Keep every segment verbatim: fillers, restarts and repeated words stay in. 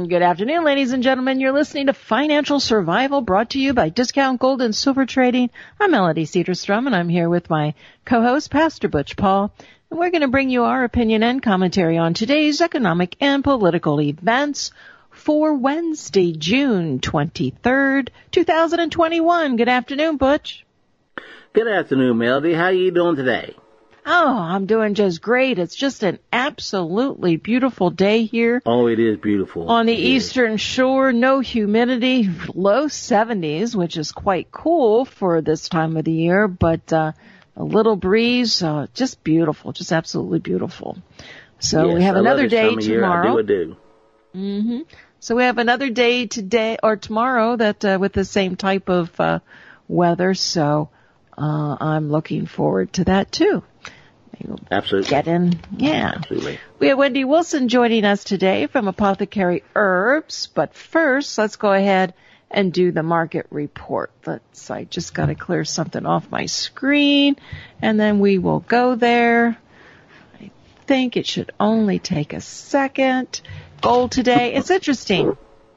Good afternoon, ladies and gentlemen. You're listening to Financial Survival, brought to you by Discount Gold and Silver Trading. I'm Melody Cedarstrom, and I'm here with my co-host, Pastor Butch Paul. And we're going to bring you our opinion and commentary on today's economic and political events for Wednesday, June twenty-third, two thousand twenty-one. Good afternoon, Butch. Good afternoon, Melody. How are you doing today? Oh, I'm doing just great. It's just an absolutely beautiful day here. Oh, it is beautiful. On the it eastern is. shore, no humidity, low seventies, which is quite cool for this time of the year, but uh, a little breeze, uh, just beautiful, just absolutely beautiful. So yes, we have I another love this day time of tomorrow. Year. I do, I do. Mm-hmm. So we have another day today or tomorrow that uh, with the same type of uh, weather. So uh, I'm looking forward to that too. Absolutely. Get in. Yeah. Absolutely. We have Wendy Wilson joining us today from Apothecary Herbs. But first, let's go ahead and do the market report. Let's, I just got to clear something off my screen, and then we will go there. I think it should only take a second. Gold today. It's interesting.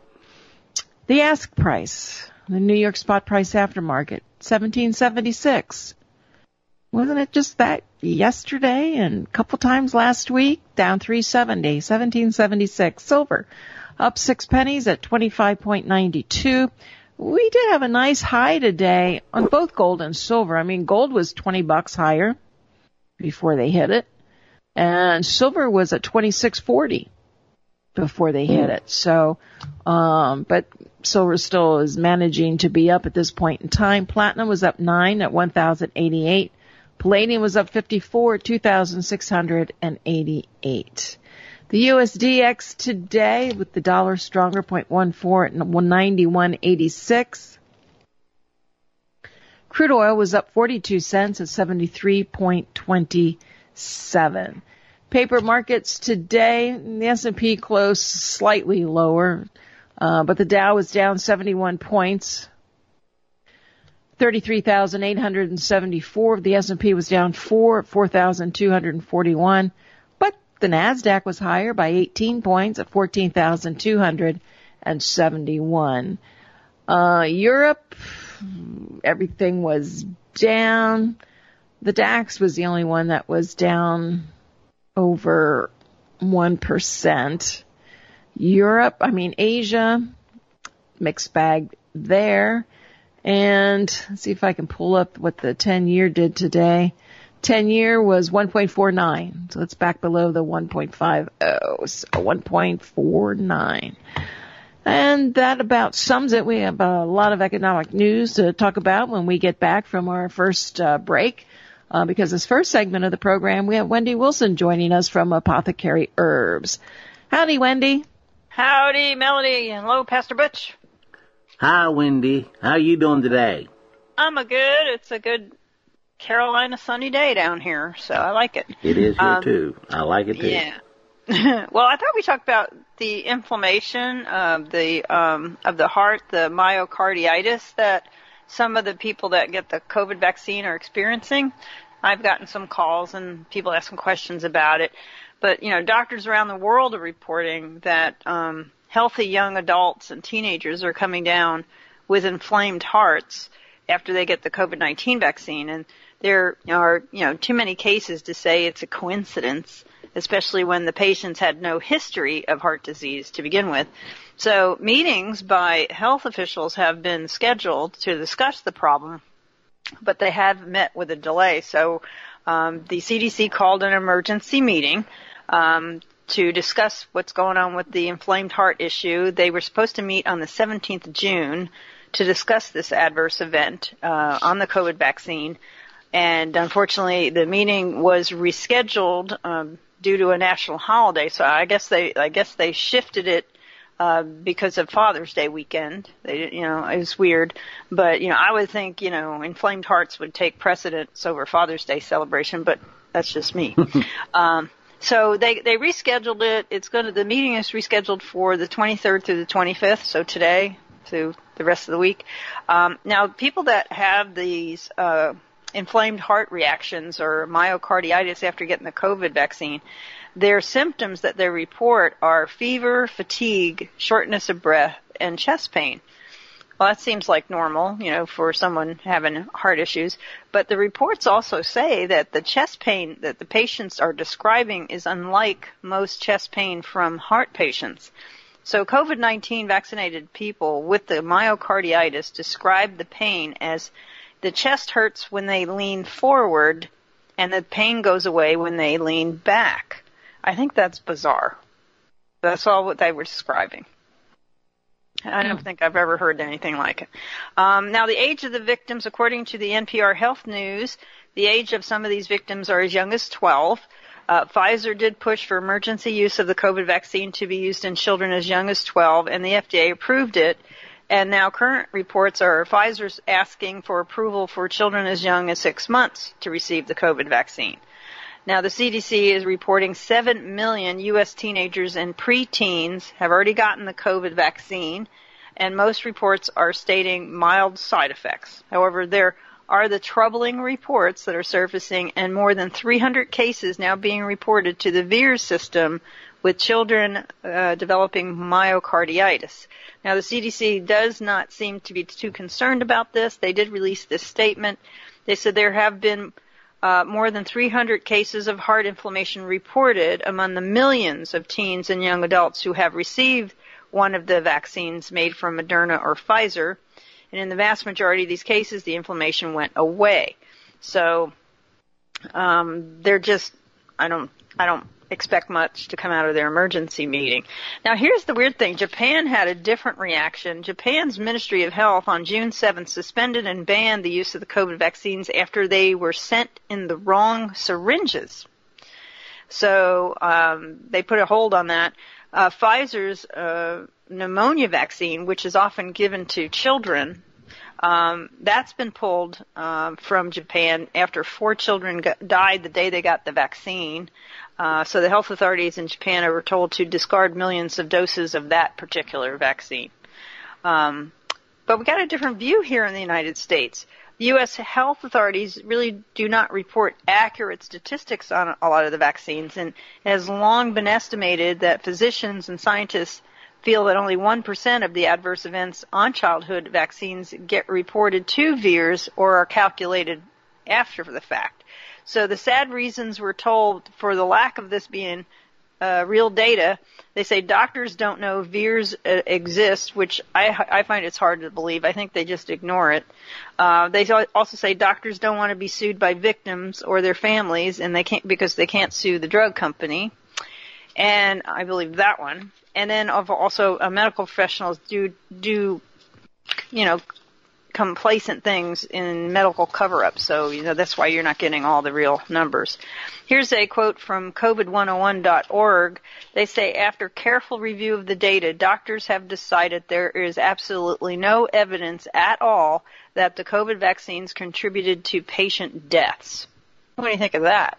The ask price, the New York spot price aftermarket, seventeen seventy-six. Wasn't it just that yesterday and a couple times last week? Down three seventy, seventeen seventy-six. Silver up six pennies at twenty-five ninety-two. We did have a nice high today on both gold and silver. I mean, gold was twenty bucks higher before they hit it, and silver was at twenty-six forty before they hit it. So, um, but silver still is managing to be up at this point in time. Platinum was up nine at one thousand eighty-eight. Palladium was up fifty-four at two thousand six hundred eighty-eight. The U S D X today with the dollar stronger, zero point one four at one ninety-one eighty-six. Crude oil was up forty-two cents at seventy-three twenty-seven. Paper markets today, the S and P closed slightly lower, uh, but the Dow was down seventy-one points. thirty-three thousand eight hundred seventy-four. The S and P was down four at four thousand two hundred forty-one. But the NASDAQ was higher by eighteen points at fourteen thousand two hundred seventy-one. Uh, Europe, everything was down. The DAX was the only one that was down over one percent. Europe, I mean Asia, mixed bag there. And let's see if I can pull up what the ten-year did today. ten-year was one point four nine, so it's back below the one point five oh, so one point four nine. And that about sums it. We have a lot of economic news to talk about when we get back from our first uh, break. Uh, because this first segment of the program, we have Wendy Wilson joining us from Apothecary Herbs. Howdy, Wendy. Howdy, Melody. Hello, Pastor Butch. Hi, Wendy. How you doing today? I'm a good. It's a good Carolina sunny day down here, so I like it. It is here, um, too. I like it, too. Yeah. Well, I thought we talked about the inflammation of the um, of the heart, the myocarditis that some of the people that get the COVID vaccine are experiencing. I've gotten some calls and people asking questions about it. But, you know, doctors around the world are reporting that um, healthy young adults and teenagers are coming down with inflamed hearts after they get the COVID nineteen vaccine. And there are, you know, too many cases to say it's a coincidence, especially when the patients had no history of heart disease to begin with. So meetings by health officials have been scheduled to discuss the problem, but they have met with a delay. So um, the C D C called an emergency meeting um, to discuss what's going on with the inflamed heart issue. They were supposed to meet on the seventeenth of June to discuss this adverse event uh, on the COVID vaccine. And unfortunately, the meeting was rescheduled um, due to a national holiday. So I guess they, I guess they shifted it uh, because of Father's Day weekend. They, you know, it was weird, but you know, I would think, you know, inflamed hearts would take precedence over Father's Day celebration, but that's just me. um, so they they rescheduled it. It's going to the meeting is rescheduled for the twenty-third through the twenty-fifth. So today through the rest of the week. Um, now, people that have these uh, inflamed heart reactions or myocarditis after getting the COVID vaccine, their symptoms that they report are fever, fatigue, shortness of breath, and chest pain. Well, that seems like normal, you know, for someone having heart issues. But the reports also say that the chest pain that the patients are describing is unlike most chest pain from heart patients. So COVID nineteen vaccinated people with the myocarditis describe the pain as the chest hurts when they lean forward and the pain goes away when they lean back. I think that's bizarre. That's all what they were describing. I don't think I've ever heard anything like it. Um, now, the age of the victims, according to the N P R Health News, the age of some of these victims are as young as twelve. Uh, Pfizer did push for emergency use of the COVID vaccine to be used in children as young as twelve, and the F D A approved it. And now current reports are Pfizer's asking for approval for children as young as six months to receive the COVID vaccine. Now, the C D C is reporting seven million U S teenagers and preteens have already gotten the COVID vaccine, and most reports are stating mild side effects. However, there are the troubling reports that are surfacing, and more than three hundred cases now being reported to the VAERS system with children uh, developing myocarditis. Now, the C D C does not seem to be too concerned about this. They did release this statement. They said there have been Uh, more than three hundred cases of heart inflammation reported among the millions of teens and young adults who have received one of the vaccines made from Moderna or Pfizer. And in the vast majority of these cases, the inflammation went away. So um, they're just, I don't, I don't expect much to come out of their emergency meeting. Now, here's the weird thing. Japan had a different reaction. Japan's Ministry of Health on June seventh suspended and banned the use of the COVID vaccines after they were sent in the wrong syringes. So um, they put a hold on that. Uh, Pfizer's uh, pneumonia vaccine, which is often given to children, um, that's been pulled uh, from Japan after four children got, died the day they got the vaccine. Uh, so the health authorities in Japan were told to discard millions of doses of that particular vaccine. Um, but we got a different view here in the United States. The U S health authorities really do not report accurate statistics on a lot of the vaccines, and it has long been estimated that physicians and scientists feel that only one percent of the adverse events on childhood vaccines get reported to VAERS or are calculated after the fact. So the sad reasons we're told for the lack of this being uh, real data, they say doctors don't know VAERS uh, exists, which I, I find it's hard to believe. I think they just ignore it. Uh, they also say doctors don't want to be sued by victims or their families, and they can't because they can't sue the drug company. And I believe that one. And then also uh, medical professionals do do, you know, complacent things in medical cover-up. So, you know, that's why you're not getting all the real numbers. Here's a quote from COVID one oh one dot org. They say, after careful review of the data, doctors have decided there is absolutely no evidence at all that the COVID vaccines contributed to patient deaths. What do you think of that?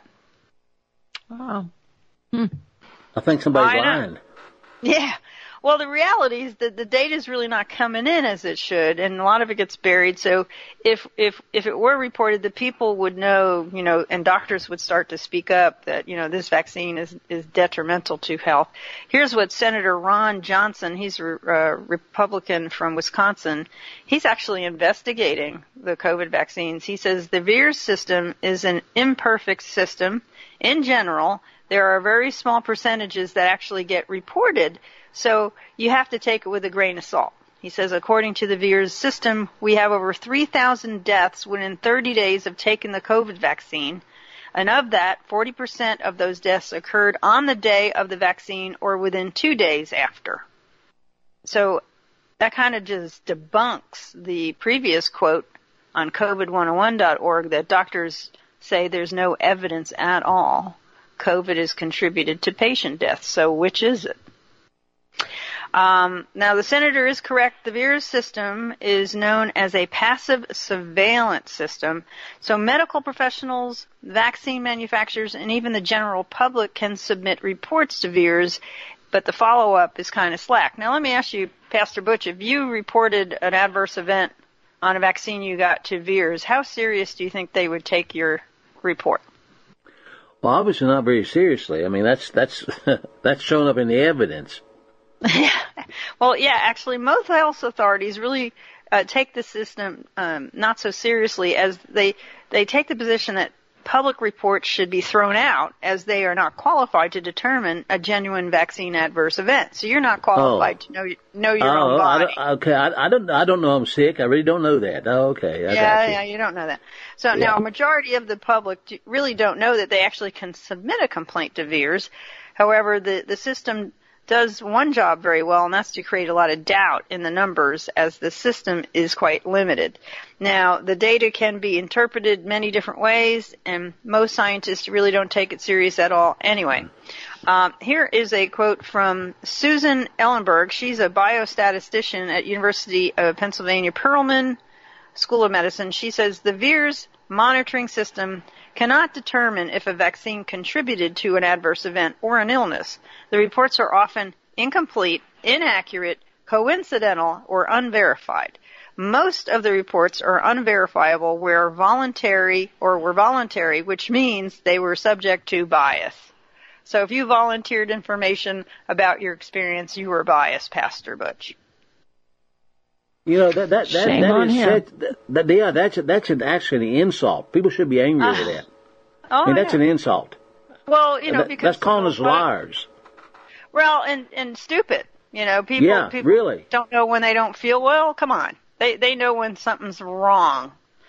Wow. Hmm. I think somebody's I know. lying. Yeah. Well, the reality is that the data is really not coming in as it should, and a lot of it gets buried. So if if if it were reported, the people would know, you know, and doctors would start to speak up that, you know, this vaccine is is detrimental to health. Here's what Senator Ron Johnson, he's a uh, Republican from Wisconsin, he's actually investigating the COVID vaccines. He says the VAERS system is an imperfect system in general. There are very small percentages that actually get reported. So you have to take it with a grain of salt. He says, according to the VAERS system, we have over three thousand deaths within thirty days of taking the COVID vaccine. And of that, forty percent of those deaths occurred on the day of the vaccine or within two days after. So that kind of just debunks the previous quote on COVID one oh one dot org that doctors say there's no evidence at all COVID has contributed to patient deaths. So which is it? Um, now, the senator is correct. The VAERS system is known as a passive surveillance system. So medical professionals, vaccine manufacturers, and even the general public can submit reports to VAERS, but the follow-up is kind of slack. Now, let me ask you, Pastor Butch, if you reported an adverse event on a vaccine you got to VAERS, how serious do you think they would take your report? Well, obviously not very seriously. I mean, that's that's that's shown up in the evidence. Well, yeah, actually, most health authorities really uh, take the system um, not so seriously, as they they take the position that public reports should be thrown out, as they are not qualified to determine a genuine vaccine adverse event. So you're not qualified oh. to know know your oh, own body. I okay, I, I don't I don't know I'm sick. I really don't know that. Oh, okay, I yeah, got you. yeah, you don't know that. So yeah. now, a majority of the public do, really don't know that they actually can submit a complaint to VAERS. However, the the system does one job very well, and that's to create a lot of doubt in the numbers, as the system is quite limited. Now, the data can be interpreted many different ways, and most scientists really don't take it serious at all anyway. Um, here is a quote from Susan Ellenberg. She's a biostatistician at University of Pennsylvania Perelman School of Medicine. She says the VAERS monitoring system cannot determine if a vaccine contributed to an adverse event or an illness. The reports are often incomplete, inaccurate, coincidental, or unverified. Most of the reports are unverifiable where voluntary or were voluntary, which means they were subject to bias. So if you volunteered information about your experience, you were biased, Pastor Butch. You know, that that that, Shame that on is him. that, that, yeah, that's that's an, actually an insult. People should be angry Uh, over that. Oh, I mean, that's yeah. an insult. Well, you know, That- because that's calling us liars. Well, and and stupid. You know, people Yeah, people really. don't know when they don't feel well. Come on, they they know when something's wrong.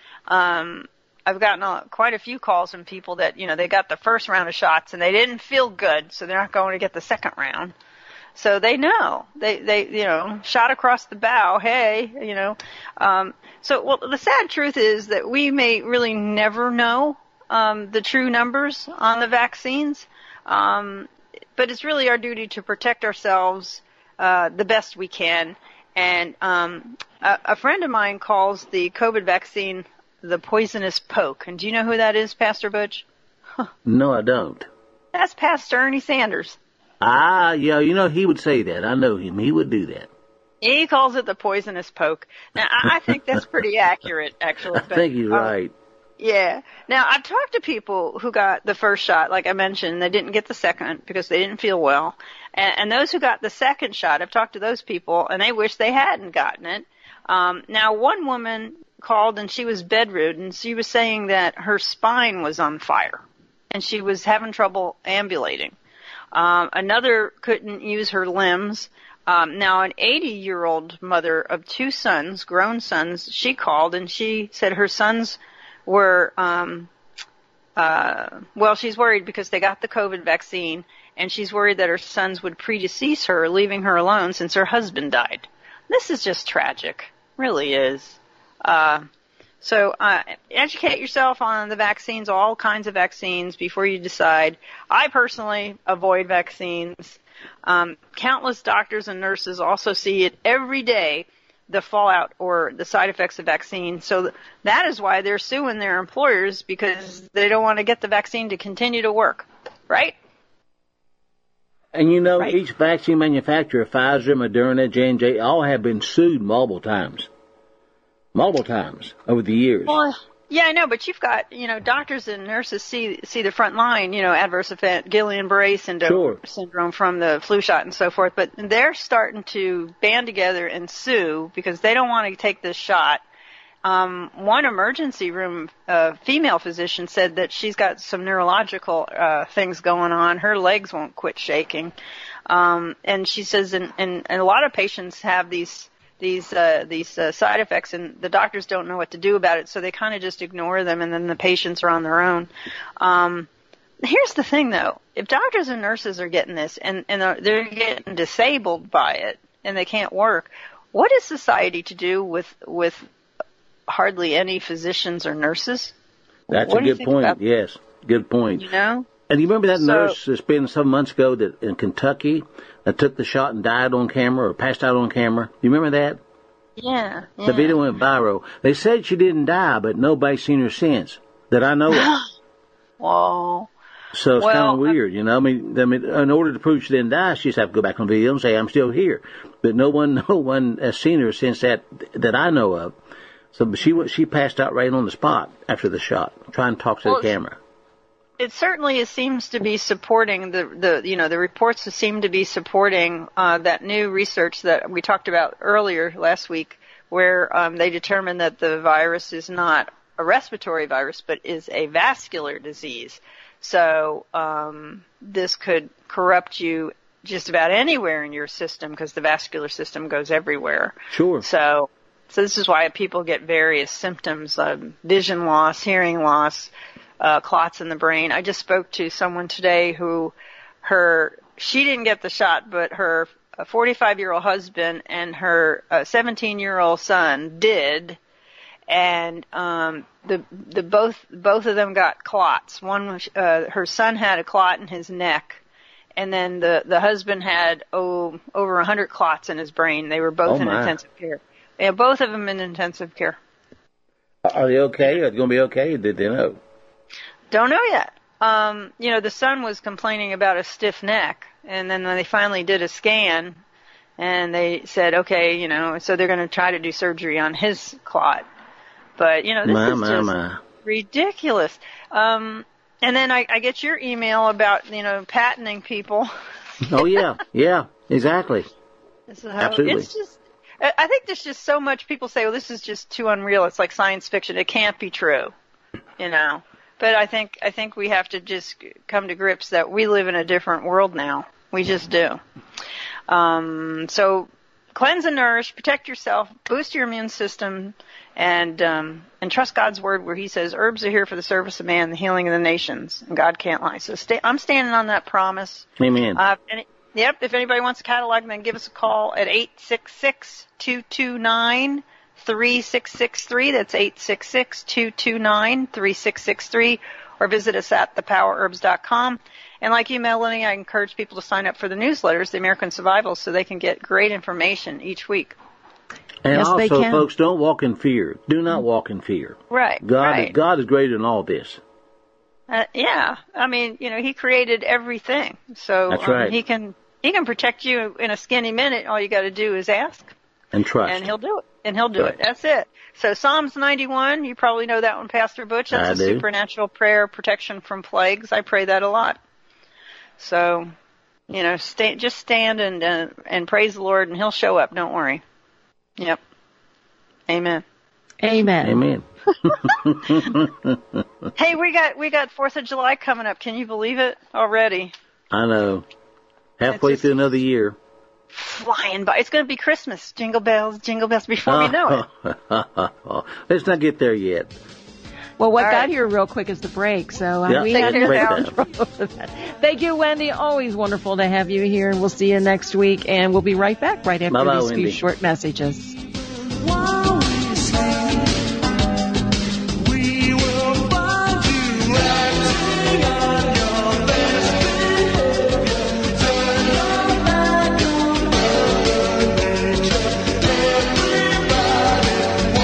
Um, I've gotten a, quite a few calls from people that, you know, they got the first round of shots and they didn't feel good, so they're not going to get the second round. So they know. They, they, you know, shot across the bow, hey, you know. Um, so, well, the sad truth is that we may really never know um, the true numbers on the vaccines, um, but it's really our duty to protect ourselves uh, the best we can. And um, a, a friend of mine calls the COVID vaccine the poisonous poke. And do you know who that is, Pastor Butch? No, I don't. That's Pastor Ernie Sanders. Ah, yeah, you know, he would say that. I know him. He would do that. He calls it the poisonous poke. Now, I, I think that's pretty accurate, actually. I think he's um, right. Yeah. Now, I've talked to people who got the first shot, like I mentioned, they didn't get the second because they didn't feel well. And, and those who got the second shot, I've talked to those people, and they wish they hadn't gotten it. Um, now, one woman called, and she was bedridden. She was saying that her spine was on fire, and she was having trouble ambulating. Um, another couldn't use her limbs. Um, now, an eighty-year-old mother of two sons, grown sons, she called, and she said her sons were, um, uh, well, she's worried because they got the COVID vaccine, and she's worried that her sons would predecease her, leaving her alone since her husband died. This is just tragic. Really is. Uh, so uh, educate yourself on the vaccines, all kinds of vaccines, before you decide. I personally avoid vaccines. Um, countless doctors and nurses also see it every day, the fallout or the side effects of vaccines. So that is why they're suing their employers, because they don't want to get the vaccine to continue to work, right? And you know, Right. each vaccine manufacturer, Pfizer, Moderna, J and J, all have been sued multiple times. Multiple times over the years. Well, yeah, I know, but you've got, you know, doctors and nurses see see the front line, you know, adverse event, Guillain-Barré syndrome, Sure. syndrome from the flu shot and so forth, but they're starting to band together and sue because they don't want to take this shot. Um, one emergency room uh, female physician said that she's got some neurological uh, things going on. Her legs won't quit shaking. Um, and she says, and, and, and a lot of patients have these these uh, these uh, side effects, and the doctors don't know what to do about it, so they kind of just ignore them, and then the patients are on their own. Um, here's the thing, though. If doctors and nurses are getting this, and, and they're getting disabled by it, and they can't work, what is society to do with with hardly any physicians or nurses? That's What a do you good think point. about- Yes, good point. You know? And you remember that So- nurse that's been some months ago that in Kentucky that took the shot and died on camera or passed out on camera? You remember that? Yeah. yeah. The video went viral. They said she didn't die, but nobody's seen her since that I know of. Whoa. So it's Well, kind of weird, you know. I mean, I mean, in order to prove she didn't die, she just have to go back on video and say, "I'm still here." But no one, no one has seen her since that that I know of. So she wa- she passed out right on the spot after the shot, trying to talk to Well, the camera. It certainly seems to be supporting the, the you know, the reports seem to be supporting uh, that new research that we talked about earlier last week, where um, they determined that the virus is not a respiratory virus, but is a vascular disease. So um, this could corrupt you just about anywhere in your system because the vascular system goes everywhere. Sure. So, so this is why people get various symptoms of vision loss, hearing loss, uh, clots in the brain. I just spoke to someone today who her, she didn't get the shot, but her forty-five-year-old husband and her seventeen-year-old son did. And um, the the both both of them got clots. One was, uh, her son had a clot in his neck, and then the the husband had oh over a hundred clots in his brain. They were both oh in my. intensive care. Yeah, both of them in intensive care. Are they okay? Are they going to be okay? Did they know? Don't know yet. Um, you know, the son was complaining about a stiff neck, and then they finally did a scan, and they said, okay, you know, so they're going to try to do surgery on his clot. But, you know, this my, is my, just my. ridiculous. Um, and then I, I get your email about, you know, patenting people. Oh, yeah. Yeah, exactly. So Absolutely. It's just, I think there's just so much people say, well, this is just too unreal. It's like science fiction. It can't be true, you know. But I think, I think we have to just come to grips that we live in a different world now. We just do. Um, so cleanse and nourish, protect yourself, boost your immune system, and um, and trust God's word where he says herbs are here for the service of man, the healing of the nations, and God can't lie. So stay, I'm standing on that promise. Amen. Uh, and it, yep, if anybody wants a catalog, then give us a call at eight six six, two two nine, three six six three. That's eight six six, two two nine, three six six three. Or visit us at the power herbs dot com. And like you, Melanie, I encourage people to sign up for the newsletters, the American Survival, so they can get great information each week. And Yes, they also, can. folks, don't walk in fear. Do not walk in fear. Right, God, right. God is greater than all this. Uh, yeah, I mean, you know, he created everything, so That's um, right. he can he can protect you in a skinny minute. All you got to do is ask, And trust. and he'll do it. And he'll do Right. it. That's it. So Psalms ninety-one, you probably know that one, Pastor Butch. That's I a do. supernatural prayer, protection from plagues. I pray that a lot. So, you know, stay, just stand and uh, and praise the Lord, and he'll show up. Don't worry. Yep. Amen. Amen. Amen. Hey, we got we got Fourth of July coming up. Can you believe it already? I know. Halfway It's just- through another year. Flying by. It's going to be Christmas. Jingle bells, jingle bells. Before we know it. Let's not get there yet. Well, what All got right. here real quick is the break, so uh, Yeah, we Take had care no now. control over that. Thank you, Wendy. Always wonderful to have you here, and we'll see you next week. And we'll be right back right after Bye-bye, these few Wendy. short messages. While we sleep, we will find you acting on your best behavior. Turn your back on Mother Nature. Everybody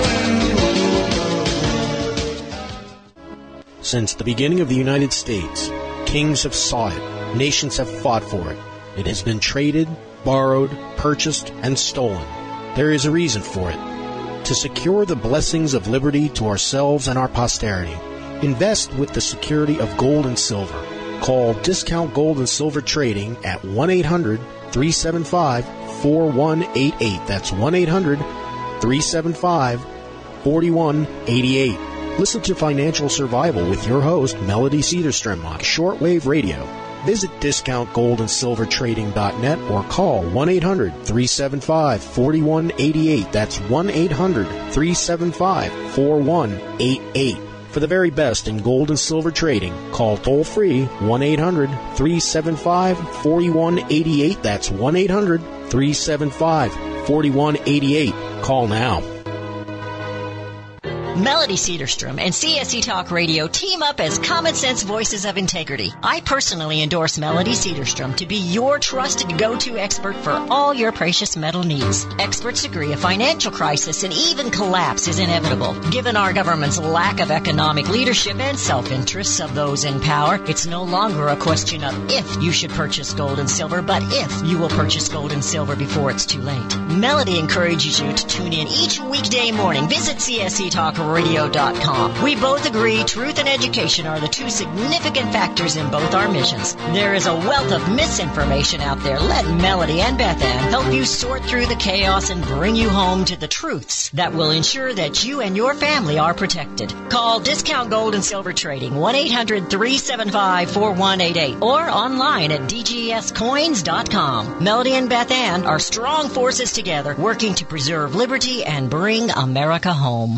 wants to. Since the beginning of the United States, kings have sought it, nations have fought for it. It has been traded, borrowed, purchased, and stolen. There is a reason for it. To secure the blessings of liberty to ourselves and our posterity, invest with the security of gold and silver. Call Discount Gold and Silver Trading at one eight hundred, three seven five, four one eight eight. That's one eight hundred, three seven five, four one eight eight. Listen to Financial Survival with your host, Melody Cedarstrom, on shortwave radio. Visit discount gold and silver trading dot net or call one eight hundred, three seven five, four one eight eight. That's one eight hundred, three seven five, four one eight eight. For the very best in gold and silver trading, call toll-free one eight hundred, three seven five, four one eight eight. That's one eight hundred, three seven five, four one eight eight. Call now. Melody Cedarstrom and C S E Talk Radio team up as common sense voices of integrity. I personally endorse Melody Cedarstrom to be your trusted go-to expert for all your precious metal needs. Experts agree a financial crisis and even collapse is inevitable. Given our government's lack of economic leadership and self-interests of those in power, it's no longer a question of if you should purchase gold and silver, but if you will purchase gold and silver before it's too late. Melody encourages you to tune in each weekday morning. Visit C S E Talk radio dot com. We both agree truth and education are the two significant factors in both our missions. There is a wealth of misinformation out there. Let Melody and Beth Ann help you sort through the chaos and bring you home to the truths that will ensure that you and your family are protected. Call Discount Gold and Silver Trading one eight hundred three seven five four one eight eight or online at d g s coins dot com. Melody and Beth Ann are strong forces together working to preserve liberty and bring America home.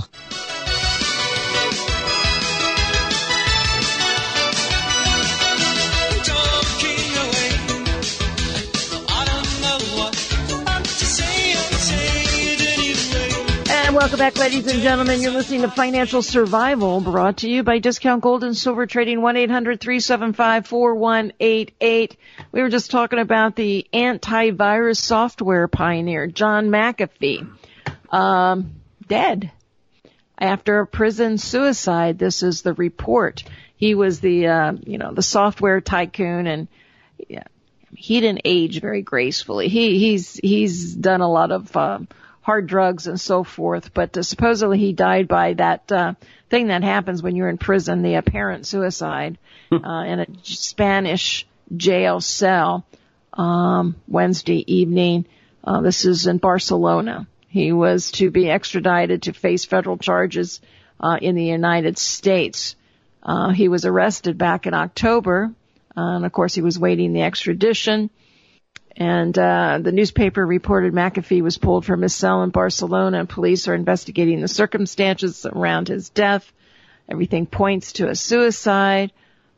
Welcome back, ladies and gentlemen. You're listening to Financial Survival, brought to you by Discount Gold and Silver Trading, one eight hundred three seven five four one eight eight. We were just talking about the antivirus software pioneer, John McAfee, um, dead after a prison suicide. This is the report. He was the, uh, you know, the software tycoon, and yeah, he didn't age very gracefully. He, he's, he's done a lot of, um, hard drugs and so forth, but uh, supposedly he died by that uh, thing that happens when you're in prison, the apparent suicide, uh, in a Spanish jail cell um, Wednesday evening. Uh, this is in Barcelona. He was to be extradited to face federal charges uh, in the United States. Uh, he was arrested back in October, uh, and of course he was waiting the extradition. And uh the newspaper reported McAfee was pulled from his cell in Barcelona, and police are investigating the circumstances around his death. Everything points to a suicide.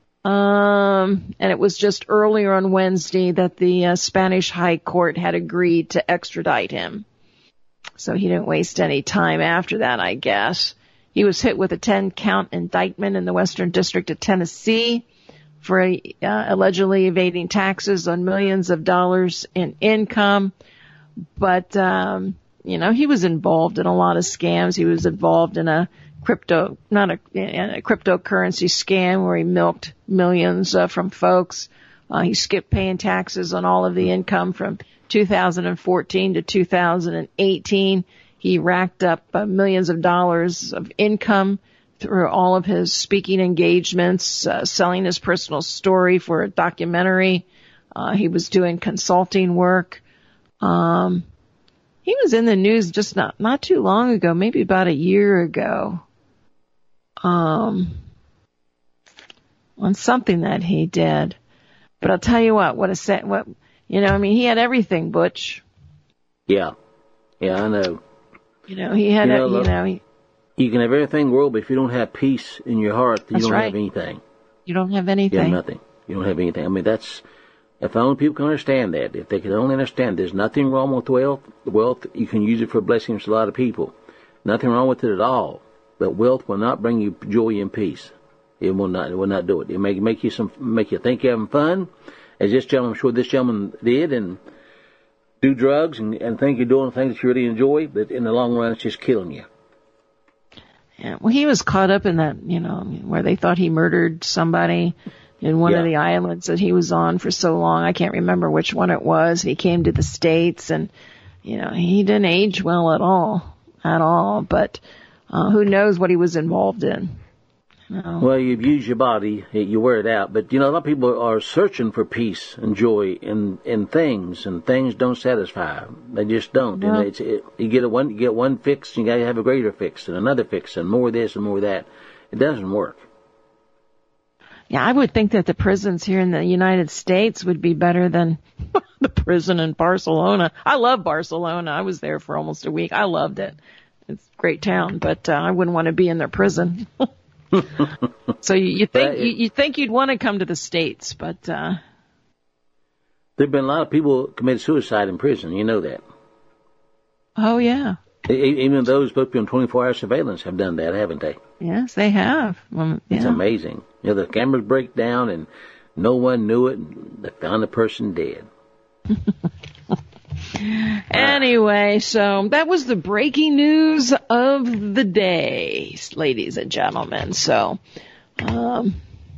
Um and it was just earlier on Wednesday that the uh, Spanish High Court had agreed to extradite him. So he didn't waste any time after that, I guess. He was hit with a ten-count indictment in the Western District of Tennessee for uh, allegedly evading taxes on millions of dollars in income. But, um, you know, he was involved in a lot of scams. He was involved in a crypto, not a, in a cryptocurrency scam where he milked millions uh, from folks. Uh, he skipped paying taxes on all of the income from two thousand fourteen to two thousand eighteen. He racked up uh, millions of dollars of income through all of his speaking engagements, uh, selling his personal story for a documentary. Uh, he was doing consulting work. Um, he was in the news just not, not too long ago, maybe about a year ago, um, on something that he did. But I'll tell you what, what a set, what, you know, I mean, he had everything, Butch. Yeah. Yeah, I know. You know, he had, you know, a, you know, he, You can have everything in the world, but if you don't have peace in your heart, you That's don't right. have anything. You don't have anything. You have nothing. You don't have anything. I mean, that's, if only people can understand that, if they can only understand there's nothing wrong with wealth, wealth, you can use it for blessings to a lot of people. Nothing wrong with it at all. But wealth will not bring you joy and peace. It will not, it will not do it. It may make you some, make you think you're having fun, as this gentleman, I'm sure this gentleman did, and do drugs and, and think you're doing things that you really enjoy, but in the long run, it's just killing you. Yeah, well, he was caught up in that, you know, where they thought he murdered somebody in one yeah. of the islands that he was on for so long. I can't remember which one it was. He came to the States, and, you know, he didn't age well at all, at all. But uh, who knows what he was involved in. You know. Well, you abuse your body, you wear it out. But, you know, a lot of people are searching for peace and joy in, in things, and things don't satisfy. They just don't. Well, and it's, it, you get a one, you get one fix, and you got to have a greater fix, and another fix, and more of this and more of that. It doesn't work. Yeah, I would think that the prisons here in the United States would be better than the prison in Barcelona. I love Barcelona. I was there for almost a week. I loved it. It's a great town, but uh, I wouldn't want to be in their prison. So you, you think it, you, you think you'd want to come to the States, but uh there've been a lot of people committed suicide in prison. You know that. oh yeah, E- Even those supposed to be on twenty-four hour surveillance have done that, haven't they? Yes, they have. Um, It's yeah. amazing. You know, the cameras break down and no one knew it. And they found the person dead. Anyway, so that was the breaking news of the day, ladies and gentlemen. So, um,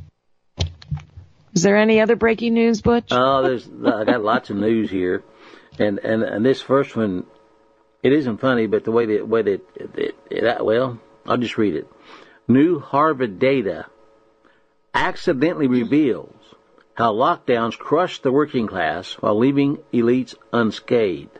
is there any other breaking news, Butch? Oh, there's I got lots of news here, and and and this first one, it isn't funny, but the way that way that it, it, well, I'll just read it. New Harvard data accidentally reveals how lockdowns crushed the working class while leaving elites unscathed.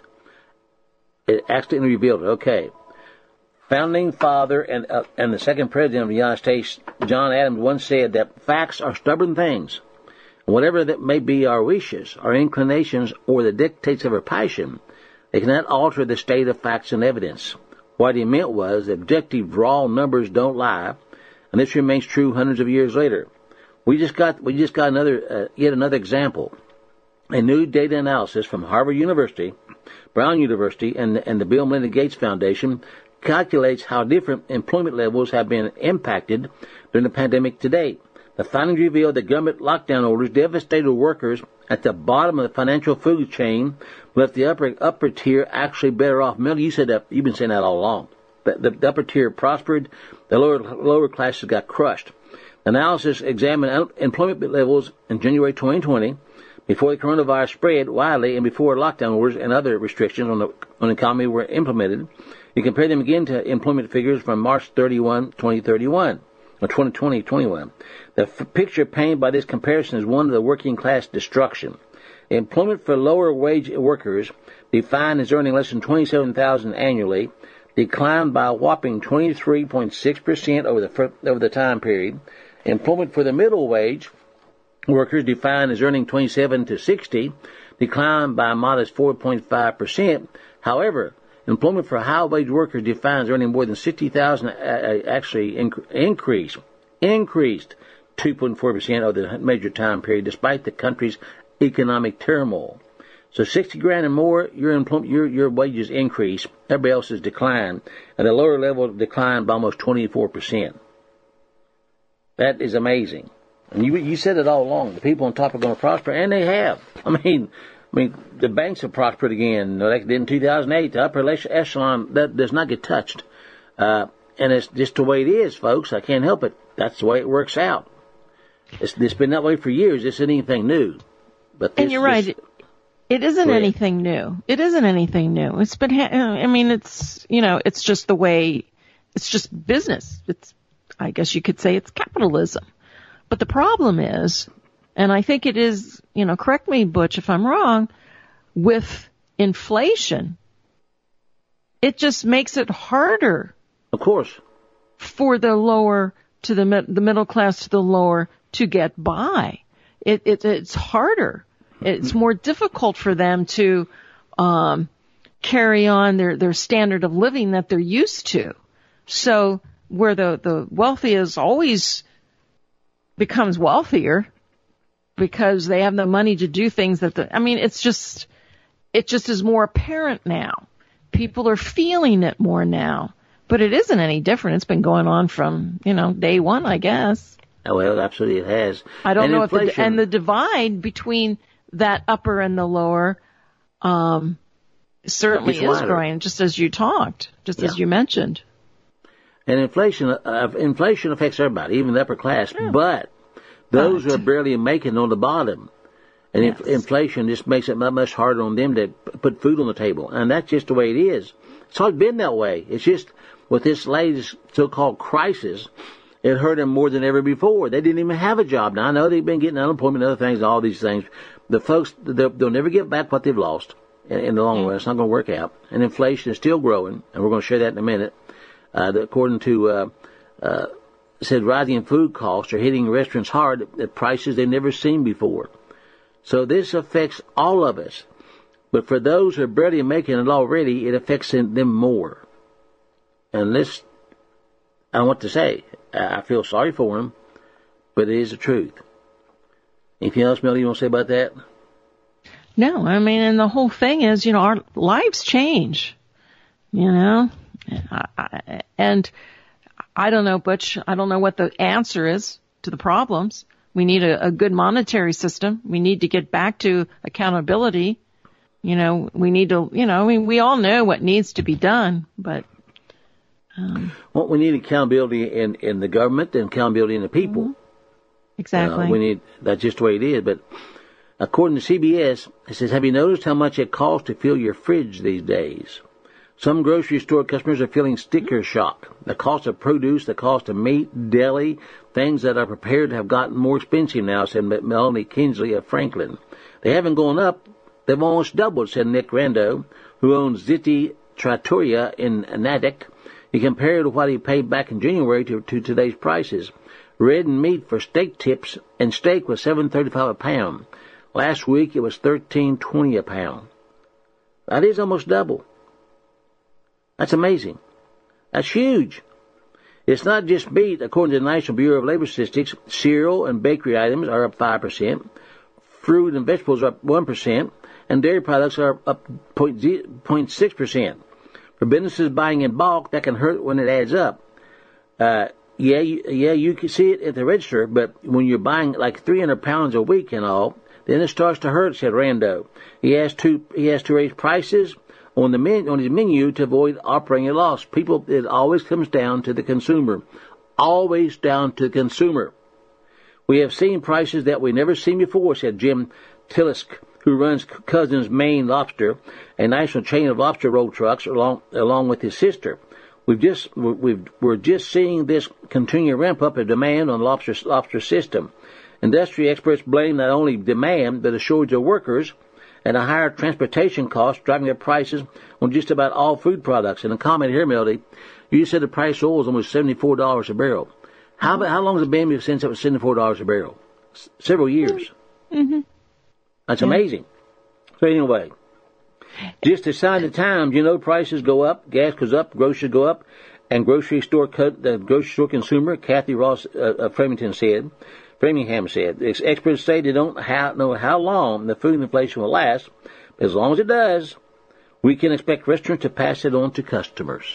It accidentally revealed it. Okay. Founding father and uh, and the second president of the United States, John Adams, once said that facts are stubborn things. Whatever that may be our wishes, our inclinations, or the dictates of our passion, they cannot alter the state of facts and evidence. What he meant was that objective raw numbers don't lie, and this remains true hundreds of years later. We just got we just got another uh, yet another example. A new data analysis from Harvard University, Brown University, and and the Bill and Melinda Gates Foundation calculates how different employment levels have been impacted during the pandemic to date. The findings revealed that government lockdown orders devastated workers at the bottom of the financial food chain, left the upper upper tier actually better off. Melody, you said that you've been saying that all along. The, the, the upper tier prospered, the lower lower classes got crushed. Analysis examined employment levels in January twenty twenty, before the coronavirus spread widely and before lockdown orders and other restrictions on the, on the economy were implemented. You compare them again to employment figures from March thirty-first, twenty thirty-one, or twenty twenty, twenty-one. The f- picture painted by this comparison is one of the working class destruction. Employment for lower wage workers, defined as earning less than twenty-seven thousand dollars annually, declined by a whopping twenty-three point six percent over the fir- over the time period. Employment for the middle wage workers, defined as earning twenty-seven to sixty, declined by a modest four point five percent. However, employment for high wage workers, defined as earning more than sixty thousand dollars, actually inc- increased increased two point four percent over the major time period, despite the country's economic turmoil. So sixty grand or more, your employment, your your wages increase. Everybody else's decline. At a lower level, declined by almost twenty-four percent. That is amazing. And you you said it all along. The people on top are going to prosper, and they have. I mean, I mean, the banks have prospered again. Like they did in two thousand eight. The upper echelon that does not get touched, uh, and it's just the way it is, folks. I can't help it. That's the way it works out. It's, it's been that way for years. This isn't anything new. But this, and you're right. This, It isn't Go ahead. anything new. It isn't anything new. It's been, ha- I mean, it's, you know, it's just the way, it's just business. It's, I guess you could say it's capitalism. But the problem is, and I think it is, you know, correct me, Butch, if I'm wrong, with inflation, it just makes it harder of course. for the lower to the mid, the middle class to the lower to get by. It, it it's harder. It's more difficult for them to um, carry on their, their standard of living that they're used to. So where the, the wealthy is always becomes wealthier because they have the money to do things that the, I mean, it's just, it just is more apparent now. People are feeling it more now, but it isn't any different. It's been going on from, you know, day one, I guess. Oh, well, absolutely it has. I don't and know if the, inflation, and the divide between that upper and the lower, um, certainly It's is wider. growing, just as you talked, just as Yeah. you mentioned. And inflation, uh, inflation affects everybody, even the upper class. But those But- who are barely making on the bottom, and Yes. if inflation just makes it much much harder on them to p- put food on the table, and that's just the way it is. It's always been that way. It's just with this latest so-called crisis, it hurt them more than ever before. They didn't even have a job. Now I know they've been getting unemployment and other things, all these things. The folks, they'll, they'll never get back what they've lost in, in the long run. It's not going to work out. And inflation is still growing, and we're going to share that in a minute. Uh, that according to, uh, uh, said rising food costs are hitting restaurants hard at prices they've never seen before. So this affects all of us. But for those who are barely making it already, it affects them more. And this, I don't know what to say. I feel sorry for them, but it is the truth. Anything else, Melody, you want to say about that? No, I mean, and the whole thing is, you know, our lives change. You know, I, I, and I don't know, Butch. I don't know what the answer is to the problems. We need a, a good monetary system. We need to get back to accountability. You know, we need to, you know, I mean, we all know what needs to be done, but. Um, well, we need accountability in, in the government and accountability in the people. Mm-hmm. Exactly. Uh, we need, that's just the way it is. But according to C B S, it says, have you noticed how much it costs to fill your fridge these days? Some grocery store customers are feeling sticker shock. The cost of produce, the cost of meat, deli, things that are prepared have gotten more expensive now, said Melanie Kinsley of Franklin. They haven't gone up. They've almost doubled, said Nick Rando, who owns Zitti Trattoria in Natick. He compared what he paid back in January to, to today's prices. Red meat for steak tips and steak was seven thirty-five a pound. Last week it was thirteen twenty a pound. That is almost double. That's amazing. That's huge. It's not just meat. According to the National Bureau of Labor Statistics, cereal and bakery items are up five percent. Fruit and vegetables are up one percent. And dairy products are up zero point six percent. For businesses buying in bulk, that can hurt when it adds up. Uh, yeah, you, yeah, you can see it at the register, but when you're buying like three hundred pounds a week and all, then it starts to hurt, said Rando. He has to, he has to raise prices on the men, on his menu to avoid operating a loss. People, it always comes down to the consumer. Always down to the consumer. We have seen prices that we've never seen before, said Jim Tillisk, who runs Cousin's Maine Lobster, a national chain of lobster roll trucks, along along with his sister. We've just we've we're just seeing this continuing ramp up of demand on the lobster lobster system. Industry experts blame not only demand but a shortage of workers and a higher transportation cost driving up prices on just about all food products. And a comment here, Melody, you said the price of oil is almost seventy-four dollars a barrel. How about, how long has it been since it was seventy-four dollars a barrel? S- several years. Mm-hmm. That's yeah. amazing. So anyway, just a sign of times, you know, prices go up, gas goes up, groceries go up, and grocery store cut, the grocery store consumer, Kathy Ross uh, of Framingham said, Framingham said, experts say they don't how, know how long the food inflation will last, but as long as it does, we can expect restaurants to pass it on to customers.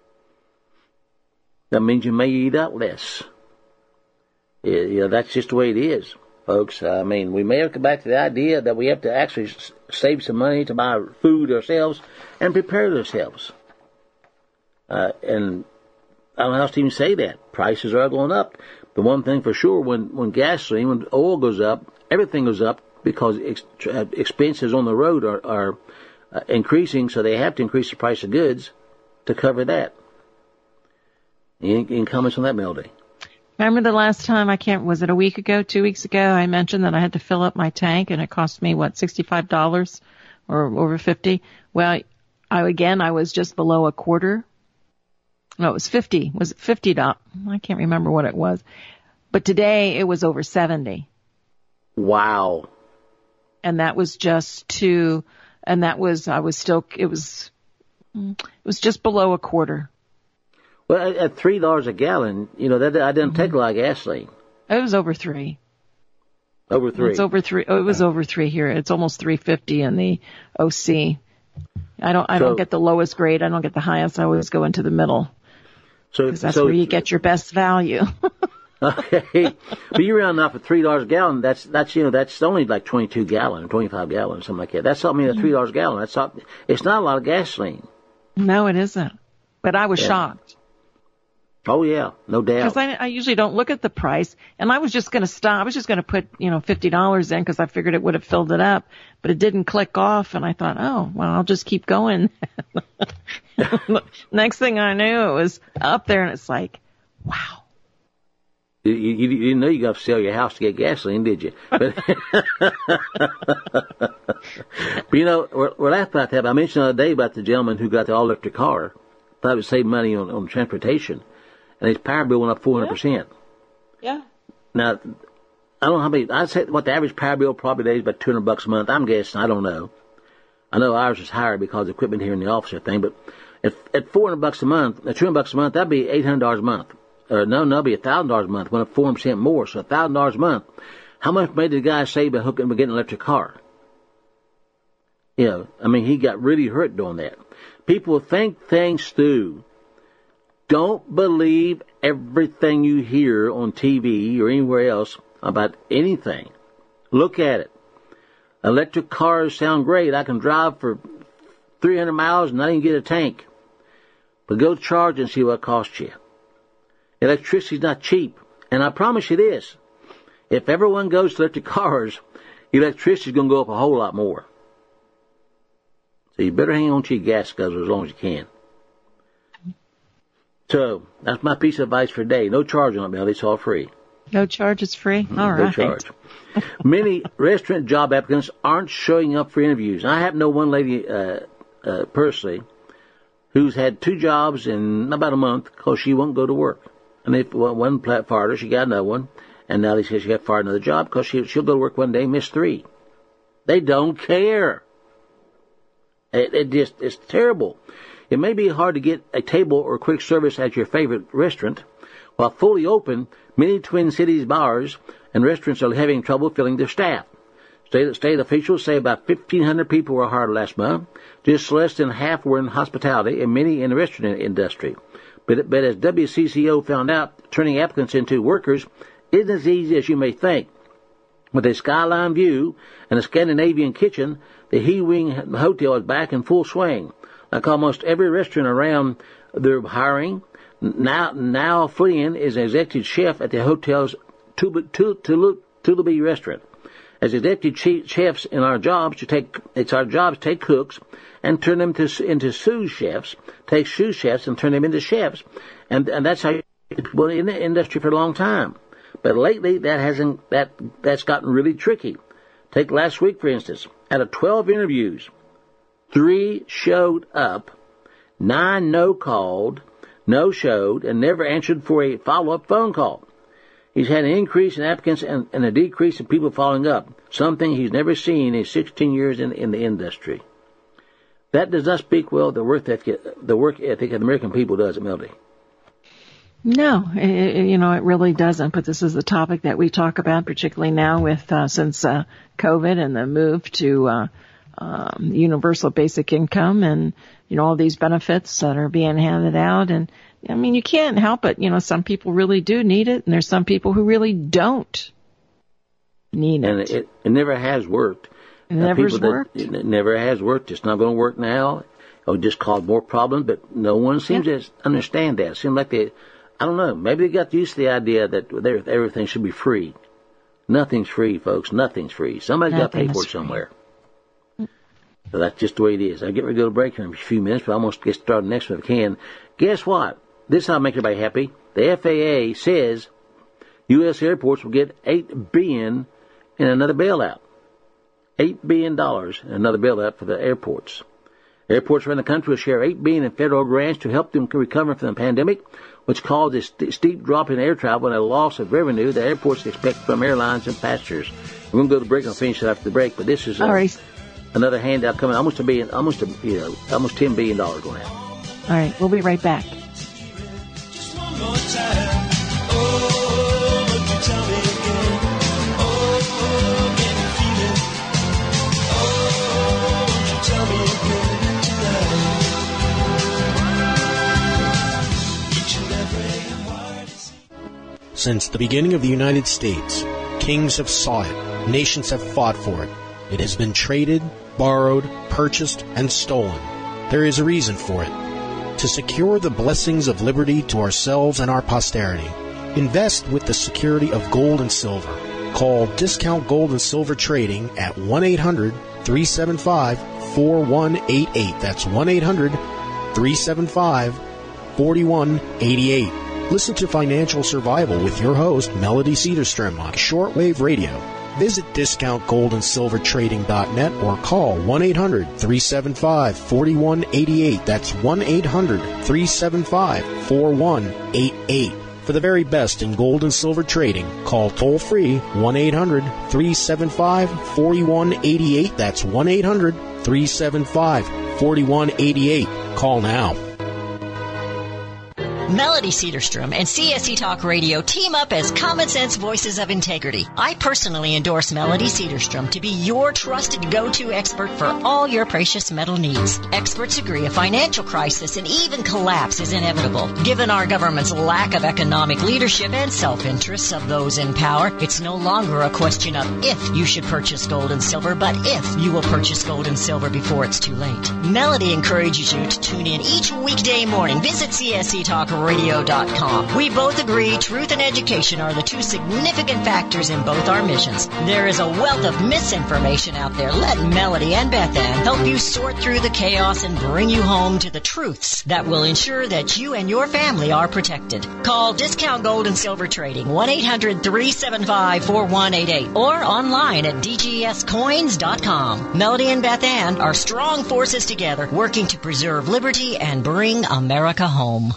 That means you may eat out less. Yeah, you know, that's just the way it is. Folks, I mean, we may have to come back to the idea that we have to actually save some money to buy food ourselves and prepare ourselves. Uh, and I don't know how else to even say that. Prices are going up. The one thing for sure, when, when gasoline, when oil goes up, everything goes up because ex- expenses on the road are, are uh, increasing, so they have to increase the price of goods to cover that. Any, any comments on that, Melody? Remember the last time, I can't, was it a week ago, two weeks ago, I mentioned that I had to fill up my tank and it cost me, what, sixty-five dollars or over fifty? Well, I, again, I was just below a quarter. No, it was fifty. Was it fifty dollars? I can't remember what it was. But today it was over seventy. Wow. And that was just to, and that was, I was still, it was, it was just below a quarter. Well, at, at three dollars a gallon, you know, that I didn't mm-hmm. take a lot of gasoline. It was over three. Over three. It's over three. Oh, it was over three here. It's almost three fifty in the O C. I don't. I so, don't get the lowest grade. I don't get the highest. I always go into the middle. So because that's so, where you get your best value. Okay, but you round off at three dollars a gallon. That's that's you know that's only like twenty-two gallon, twenty-five gallon, something like that. That's something at three dollars a gallon. That's not. It's not a lot of gasoline. No, it isn't. But I was yeah. shocked. Oh yeah, no doubt. Because I, I usually don't look at the price, and I was just going to stop. I was just going to put, you know, fifty dollars in because I figured it would have filled it up, but it didn't click off, and I thought, oh, well, I'll just keep going. Next thing I knew, it was up there, and it's like, wow. You, you, you didn't know you got to sell your house to get gasoline, did you? But, but you know, we're, we're laughing about that. But I mentioned the other day about the gentleman who got the all-electric car. Thought it would save money on, on transportation. And his power bill went up four hundred percent. Yeah. Now, I don't know how many, I'd say what the average power bill probably today is about two hundred bucks a month. I'm guessing, I don't know. I know ours is higher because of equipment here in the office and thing, but at, at four hundred bucks a month, at two hundred bucks a month, that'd be eight hundred dollars a month. Or no, no, it'd be one thousand dollars a month, went up four hundred percent more, so one thousand dollars a month. How much made the guy save by hooking, by getting an electric car? You know, I mean, he got really hurt doing that. People think things through. Don't believe everything you hear on T V or anywhere else about anything. Look at it. Electric cars sound great. I can drive for three hundred miles and not even get a tank. But go charge and see what it costs you. Electricity's not cheap. And I promise you this. If everyone goes to electric cars, electricity's going to go up a whole lot more. So you better hang on to your gas guzzler as long as you can. So that's my piece of advice for today. No charge on it, Melody. It's all free. No charge is free? All no right. charge. Many restaurant job applicants aren't showing up for interviews. I happen to know one lady uh, uh, personally who's had two jobs in about a month because she won't go to work. And if one fired her, she got another one. And now they say she got fired another job because she, she'll go to work one day and miss three. They don't care. It, it just, it's terrible. It may be hard to get a table or quick service at your favorite restaurant. While fully open, many Twin Cities bars and restaurants are having trouble filling their staff. State, state officials say about fifteen hundred people were hired last month. Just less than half were in hospitality and many in the restaurant industry. But, but as W C C O found out, turning applicants into workers isn't as easy as you may think. With a skyline view and a Scandinavian kitchen, the He Wing Hotel is back in full swing. Like almost every restaurant around, they're hiring. Now, now Flynn is an executive chef at the hotel's Tulabee restaurant. As executive chefs in our jobs, to take it's our jobs to take cooks and turn them to, into sous chefs, take sous chefs and turn them into chefs, and and that's how people in the industry for a long time. But lately, that hasn't that that's gotten really tricky. Take last week, for instance. Out of twelve interviews, three showed up, nine no-called, no-showed, and never answered for a follow-up phone call. He's had an increase in applicants and, and a decrease in people following up, something he's never seen in his sixteen years in, in the industry. That does not speak well of the work ethic, the work ethic of the American people, does it, Melody? No, it, you know, it really doesn't. But this is the topic that we talk about, particularly now with uh, since uh, COVID and the move to uh, um, universal basic income and, you know, all these benefits that are being handed out. And, I mean, you can't help it. You know, some people really do need it, and there's some people who really don't need it. And it, it never has worked. It never has that, worked? It never has worked. It's not going to work now. It'll just cause more problems, but no one seems yeah. to understand that. It seems like they... I don't know. Maybe they got used to the idea that everything should be free. Nothing's free, folks. Nothing's free. Somebody's got to pay for it somewhere. So that's just the way it is. I get ready to go to break in a few minutes, but I'm going to get started next one if I can. Guess what? This is how I make everybody happy. The F A A says U S airports will get eight billion dollars in another bailout. eight billion dollars in another bailout for the airports. Airports around the country will share eight billion dollars in federal grants to help them recover from the pandemic, which caused a st- steep drop in air travel and a loss of revenue the airports expect from airlines and passengers. We're going to go to the break and I'll finish it after the break, but this is uh, right. another handout coming, almost a billion, almost a, you know, almost ten billion dollars going out. All right, we'll be right back. Just one more time. Oh, would you tell me again? Oh, can you feel it? Oh, would you tell me again tonight? Each and every heart is... Since the beginning of the United States, kings have sought it, nations have fought for it. It has been traded, borrowed, purchased, and stolen. There is a reason for it. To secure the blessings of liberty to ourselves and our posterity, invest with the security of gold and silver. Call Discount Gold and Silver Trading at one eight hundred, three seven five, four one eight eight. That's one eight hundred, three seven five, four one eight eight. Listen to Financial Survival with your host, Melody Cedarstrom, on shortwave radio. Visit discount gold and silver trading dot net or call one eight hundred, three seven five, four one eight eight. That's one eight hundred, three seven five, four one eight eight. For the very best in gold and silver trading, call toll-free one eight hundred, three seven five, four one eight eight. That's one eight hundred, three seven five, four one eight eight. Call now. Melody Cedarstrom and C S C Talk Radio team up as Common Sense Voices of Integrity. I personally endorse Melody Cedarstrom to be your trusted go-to expert for all your precious metal needs. Experts agree a financial crisis and even collapse is inevitable. Given our government's lack of economic leadership and self-interests of those in power, it's no longer a question of if you should purchase gold and silver, but if you will purchase gold and silver before it's too late. Melody encourages you to tune in each weekday morning. Visit C S C Talk Radio dot com. We both agree truth and education are the two significant factors in both our missions. There is a wealth of misinformation out there. Let Melody and Beth Ann help you sort through the chaos and bring you home to the truths that will ensure that you and your family are protected. Call Discount Gold and Silver Trading, one eight hundred three seven five four one eight eight, or online at D G S coins dot com. Melody and Beth Ann are strong forces together, working to preserve liberty and bring America home.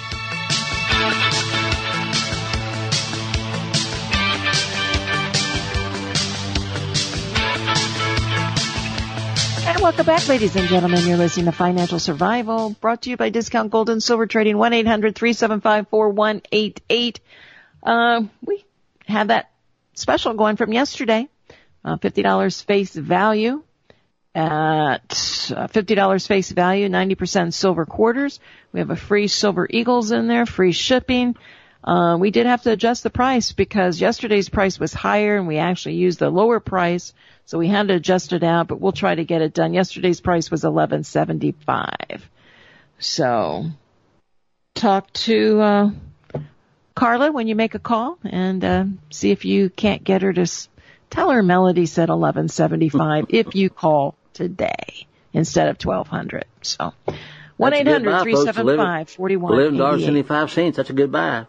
And welcome back, ladies and gentlemen. You're listening to Financial Survival, brought to you by Discount Gold and Silver Trading, one eight hundred three seven five four one eight eight. Uh, we had that special going from yesterday, uh, fifty dollars face value. At uh, fifty dollars face value, ninety percent silver quarters. We have a free silver eagles in there, free shipping. Uh, we did have to adjust the price because yesterday's price was higher and we actually used the lower price. So we had to adjust it out, but we'll try to get it done. Yesterday's price was eleven seventy-five. So talk to uh, Carla when you make a call and uh, see if you can't get her to s- tell her Melody said eleven seventy-five if you call today instead of twelve hundred. So one eight hundred three seven five four one eight eight. eleven dollars and seventy-five cents. That's a good buy.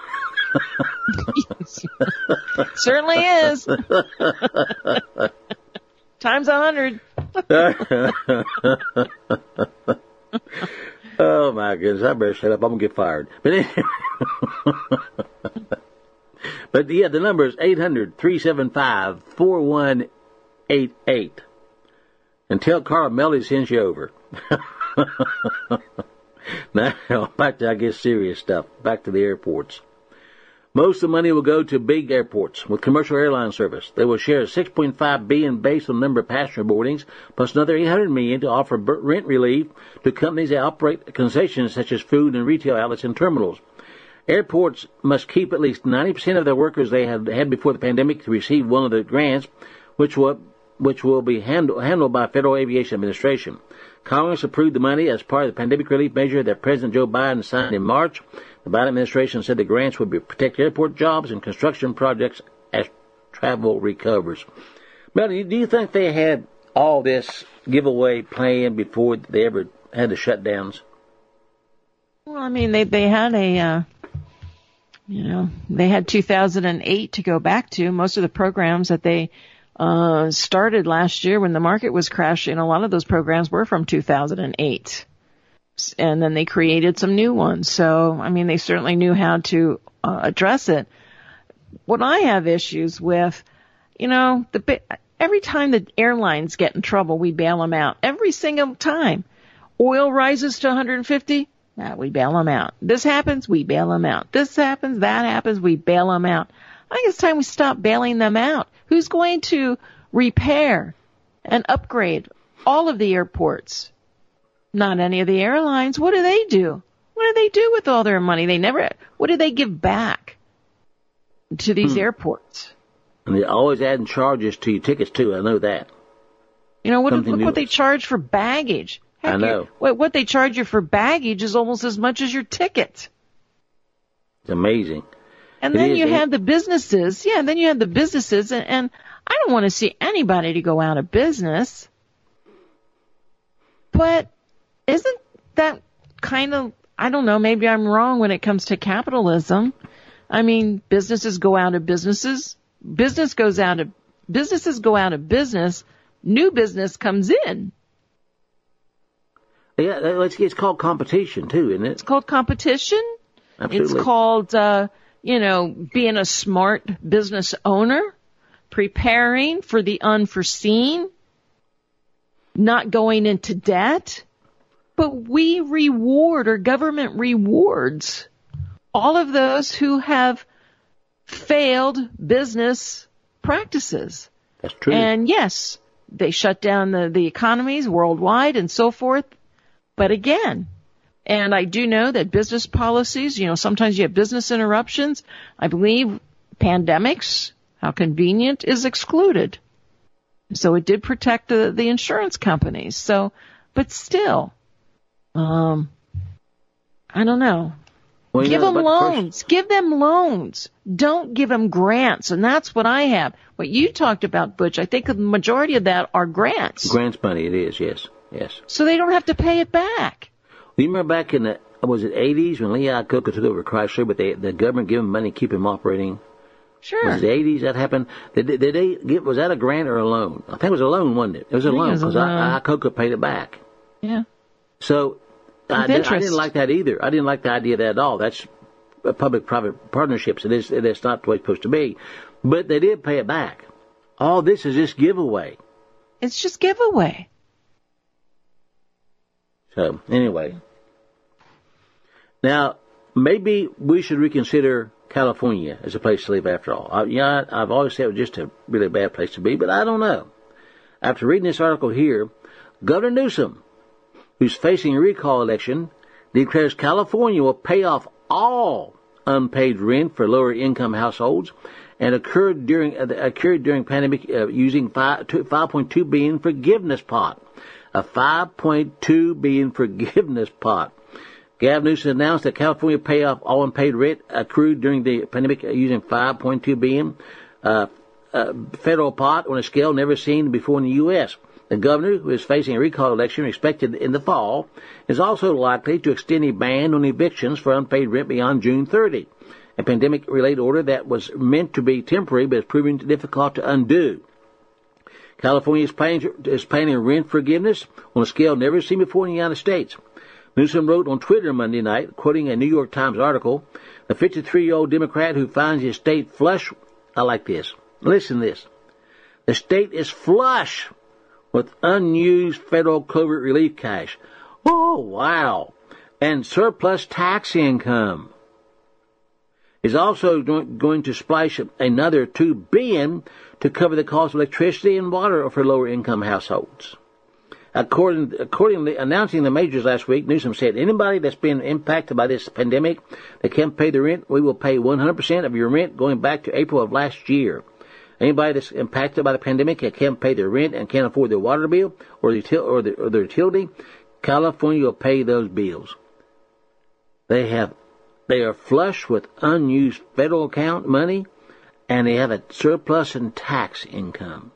Certainly is. Times a hundred. Oh my goodness, I better shut up. I'm gonna get fired. But anyway. But yeah, the number is eight hundred three seven five four one eight eight. And tell Carl Melody sends you over. Now, back to, I guess, serious stuff. Back to the airports. Most of the money will go to big airports with commercial airline service. They will share six point five billion dollars based on the number of passenger boardings, plus another eight hundred million dollars to offer rent relief to companies that operate concessions such as food and retail outlets and terminals. Airports must keep at least ninety percent of their workers they had had before the pandemic to receive one of the grants, which will which will be handle, handled by Federal Aviation Administration. Congress approved the money as part of the pandemic relief measure that President Joe Biden signed in March. The Biden administration said the grants would be protect airport jobs and construction projects as travel recovers. Melody, do you think they had all this giveaway planned before they ever had the shutdowns? Well, I mean, they they had a, uh, you know, they had two thousand eight to go back to. Most of the programs that they uh started last year when the market was crashing, a lot of those programs were from two thousand eight. And then they created some new ones. So, I mean, they certainly knew how to uh, address it. What I have issues with, you know, the every time the airlines get in trouble, we bail them out. Every single time. Oil rises to one hundred fifty, nah, we bail them out. This happens, we bail them out. This happens, that happens, we bail them out. I think it's time we stop bailing them out. Who's going to repair and upgrade all of the airports? Not any of the airlines. What do they do? What do they do with all their money? They never, what do they give back to these hmm. airports? And they're always adding charges to your tickets too. I know that. You know, what, look what they charge for baggage. Heck, I know. What, what they charge you for baggage is almost as much as your ticket. It's amazing. And it then is, you it? have the businesses. Yeah, then you have the businesses. And, and I don't want to see anybody to go out of business. But isn't that kind of, I don't know, maybe I'm wrong when it comes to capitalism. I mean, businesses go out of businesses. Business goes out of, businesses go out of business. New business comes in. Yeah, it's, it's called competition too, isn't it? It's called competition. Absolutely. It's called, uh, you know, being a smart business owner, preparing for the unforeseen, not going into debt. But we reward, or government rewards, all of those who have failed business practices. That's true. And yes, they shut down the, the economies worldwide and so forth. But again, and I do know that business policies, you know, sometimes you have business interruptions. I believe pandemics, how convenient, is excluded. So it did protect the, the insurance companies. So, but still, um, I don't know. Well, give know, them but loans. first, give them loans. Don't give them grants. And that's what I have. What you talked about, Butch, I think the majority of that are grants. grants money, it is, yes, yes. So they don't have to pay it back. You remember back in the, was it eighties when Lee Iacocca took over Chrysler, but they, the government gave him money to keep him operating? Sure. Was it the eighties that happened? Did, did they get, was that a grant or a loan? I think it was a loan, wasn't it? It was a I think loan it was a because loan. Iacocca paid it back. Yeah. So I, With did, I interest. didn't like that either. I didn't like the idea of that at all. That's uh, public-private partnerships. It is, it is not the way it's supposed to be. But they did pay it back. All this is just giveaway. It's just giveaway. So, anyway. Now, maybe we should reconsider California as a place to live after all. I, yeah, I've always said it was just a really bad place to be, but I don't know. After reading this article here, Governor Newsom, who's facing a recall election, declares California will pay off all unpaid rent for lower-income households, and occurred during uh, occurred during pandemic uh, using five point two billion dollars forgiveness pot, a five point two billion dollars forgiveness pot. Gavin Newsom announced that California will pay off all unpaid rent accrued during the pandemic using five point two billion dollars uh, uh, federal pot on a scale never seen before in the U S The governor, who is facing a recall election expected in the fall, is also likely to extend a ban on evictions for unpaid rent beyond June thirtieth, a pandemic-related order that was meant to be temporary but is proving difficult to undo. California is planning, is planning rent forgiveness on a scale never seen before in the United States. Newsom wrote on Twitter Monday night, quoting a New York Times article, the fifty-three-year-old Democrat who finds his state flush, I like this, listen to this, the state is flush with unused federal COVID relief cash. Oh, wow. And surplus tax income. Is also going to splash another two billion dollars to cover the cost of electricity and water for lower-income households. According, accordingly, announcing the measures last week, Newsom said, anybody that's been impacted by this pandemic that can't pay the rent, we will pay one hundred percent of your rent going back to April of last year. Anybody that's impacted by the pandemic that can't pay their rent and can't afford their water bill or the or the or their utility, California will pay those bills. They have, they are flush with unused federal account money, and they have a surplus in tax income.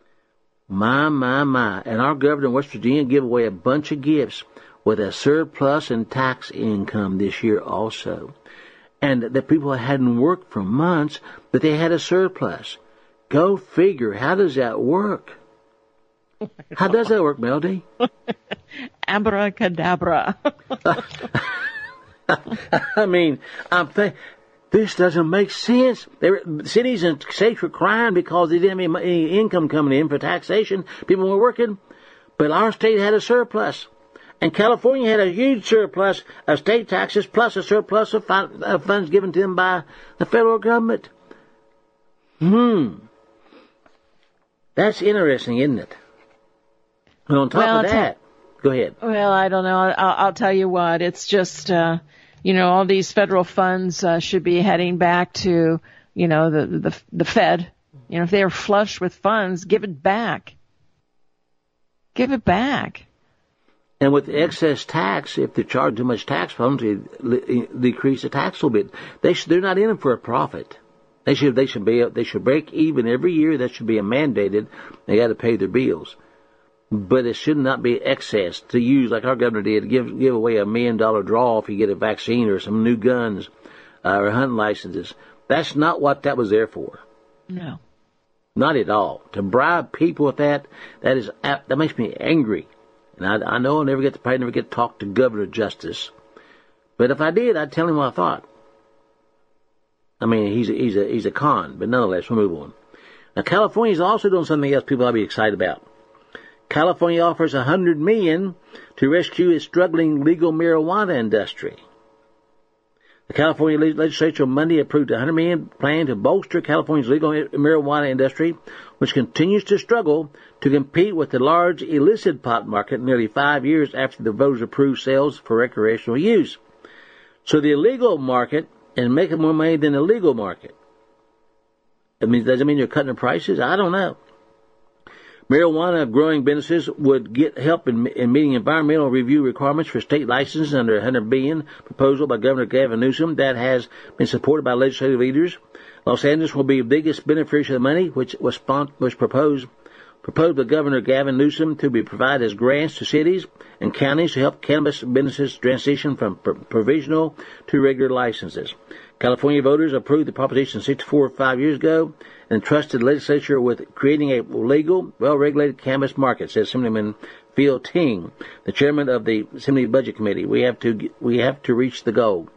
My, my, my. And our governor in West Virginia gave away a bunch of gifts with a surplus in tax income this year also. And the people hadn't worked for months, but they had a surplus. Go figure. How does that work? How does that work, Melody? Abracadabra. I mean, I'm thinking, this doesn't make sense. They were, cities and states were crying because they didn't have any, any income coming in for taxation. People were working. But our state had a surplus. And California had a huge surplus of state taxes plus a surplus of, fi- of funds given to them by the federal government. Hmm. That's interesting, isn't it? And on top Well, of I'll that, go ahead. Well, I don't know. I'll, I'll tell you what. It's just, uh, you know, all these federal funds uh, should be heading back to, you know, the, the the Fed. You know, if they're flush with funds, give it back. Give it back. And with excess tax, if they charge too much tax from them, to decrease the tax a little bit. They should, they're not in it for a profit. They should they should be they should break even every year. That should be a mandated. They got to pay their bills. But it should not be excess to use like our governor did, give give away a million dollar draw if you get a vaccine or some new guns uh, or hunting licenses. That's not what that was there for. No. Not at all. To bribe people with that, that is that makes me angry. And I, I know I'll never get to probably never get to talk to Governor Justice. But if I did, I'd tell him what I thought. I mean, he's a, he's a, he's a con, but nonetheless, we'll move on. Now, California's also doing something else people ought to be excited about. California offers one hundred million dollars to rescue its struggling legal marijuana industry. The California legislature on Monday approved a one hundred million dollars plan to bolster California's legal marijuana industry, which continues to struggle to compete with the large illicit pot market nearly five years after the voters approved sales for recreational use. So the illegal market is making more money than the legal market. That means, does it mean you're cutting the prices? I don't know. Marijuana growing businesses would get help in, in meeting environmental review requirements for state licenses under a one hundred billion dollars proposal by Governor Gavin Newsom that has been supported by legislative leaders. Los Angeles will be the biggest beneficiary of the money, which was, spon- was proposed proposed by Governor Gavin Newsom to be provided as grants to cities and counties to help cannabis businesses transition from pr- provisional to regular licenses. California voters approved the proposition sixty-four or five years ago and trusted the legislature with creating a legal, well-regulated cannabis market, says Assemblyman Phil Ting, the chairman of the Assembly Budget Committee. We have to we have to reach the goal.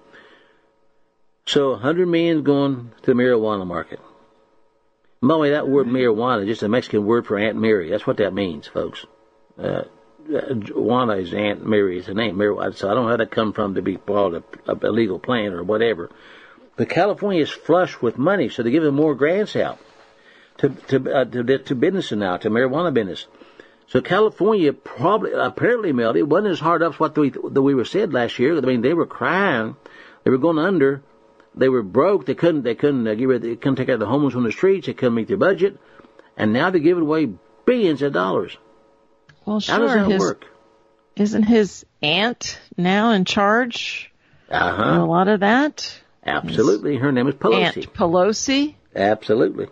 So one hundred million dollars going to the marijuana market. By the way, that word marijuana is just a Mexican word for Aunt Mary. That's what that means, folks. Uh, Juana is Aunt Mary. It's a name, marijuana. So I don't know how that come from to be called a, a legal plant or whatever. But California is flush with money, so they're giving more grants out to to uh, to, to businesses now, to marijuana business. So California probably, apparently, Mel, it wasn't as hard up as what we, that we were said last year. I mean, they were crying, they were going under, they were broke, they couldn't they couldn't uh, give rid, they couldn't take out the homeless on the streets, they couldn't meet their budget, and now they're giving away billions of dollars. Well, sure. How does that his, work? Isn't his aunt now in charge? Uh huh. A lot of that. Absolutely. Her name is Pelosi. Aunt Pelosi? Absolutely.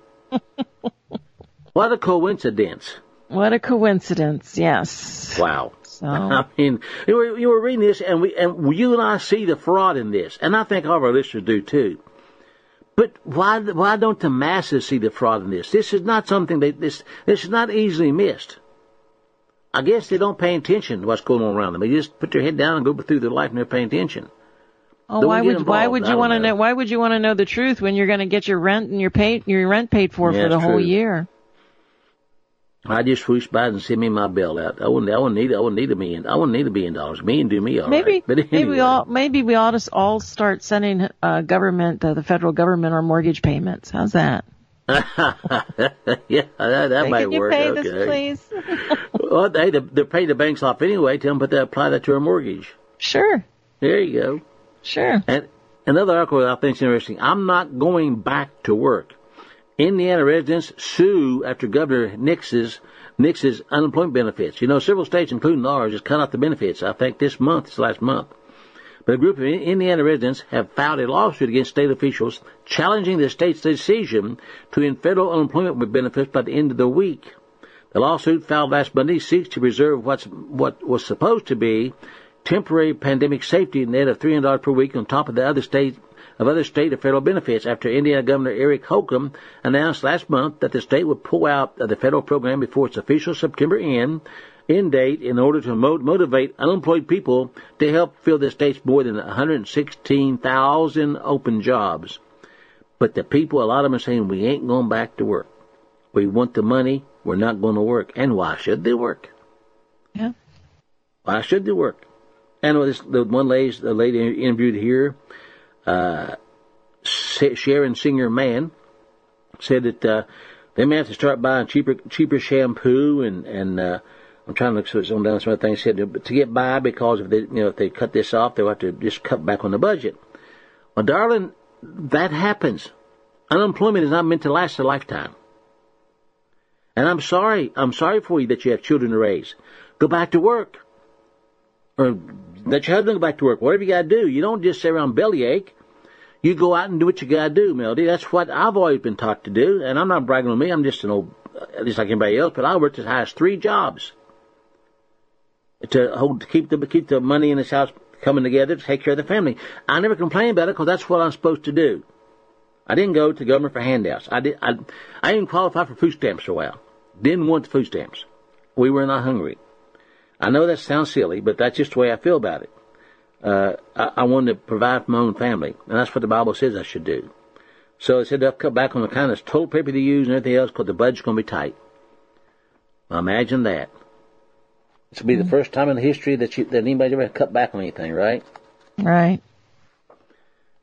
What a coincidence. What a coincidence, yes. Wow. So. I mean, you were, you were reading this, and we and you and I see the fraud in this, and I think all of our listeners do too. But why why don't the masses see the fraud in this? This is not something that this this is not easily missed. I guess they don't pay attention to what's going on around them. They just put their head down and go through their life, and they're paying attention. Oh, Don't why would involved. why would you want to know. know? Why would you want to know the truth when you're going to get your rent and your pay your rent paid for Yeah, for the that's whole true. year? I just swoosh by and send me my bill out. I wouldn't. I wouldn't need. I wouldn't need a million. I wouldn't need a billion dollars. A million do me all Maybe right. But anyway. maybe we all maybe we ought to all start sending uh, government uh, the federal government our mortgage payments. How's that? yeah, that, that Hey, might can you work. pay okay. this, please? Well, they they pay the banks off anyway. Tell them put that apply that to our mortgage. Sure, There you go. sure. And another article I think is interesting. I'm not going back to work. Indiana residents sue after Governor Nix's Nix's unemployment benefits. You know, several states, including ours, has cut off the benefits. I think this month, this last month. But a group of Indiana residents have filed a lawsuit against state officials challenging the state's decision to end federal unemployment benefits by the end of the week. The lawsuit filed last Monday seeks to preserve what's what was supposed to be temporary pandemic safety net of three hundred dollars per week on top of the other state of other state or federal benefits after Indiana Governor Eric Holcomb announced last month that the state would pull out of the federal program before its official September end, end date in order to mo- motivate unemployed people to help fill the state's more than one hundred sixteen thousand open jobs. But the people, a lot of them are saying, we ain't going back to work. We want the money. We're not going to work. And why should they work? Yeah. Why should they work? And this, the one lady, the lady interviewed here, uh, Sharon Singer Mann, said that uh, they may have to start buying cheaper cheaper shampoo and and uh, I'm trying to look so some down some other things. Said to, to get by because if they you know if they cut this off, they'll have to just cut back on the budget. Well, darling, that happens. Unemployment is not meant to last a lifetime. And I'm sorry, I'm sorry for you that you have children to raise. Go back to work. Or let your husband go back to work. Whatever you got to do. You don't just sit around bellyache. You go out and do what you got to do, Melody. That's what I've always been taught to do. And I'm not bragging on me. I'm just an old, just like anybody else. But I worked as high as three jobs to hold, to keep the keep the money in this house coming together to take care of the family. I never complained about it because that's what I'm supposed to do. I didn't go to government for handouts. I did. I, I didn't qualify for food stamps for a while. Didn't want the food stamps. We were not hungry. I know that sounds silly, but that's just the way I feel about it. Uh, I, I wanted to provide for my own family, and that's what the Bible says I should do. So it said they'll cut back on the kind of toilet paper they use and everything else because the budget's going to be tight. Now imagine that. This will be mm-hmm. the first time in history that you, that anybody's ever cut back on anything, right? Right.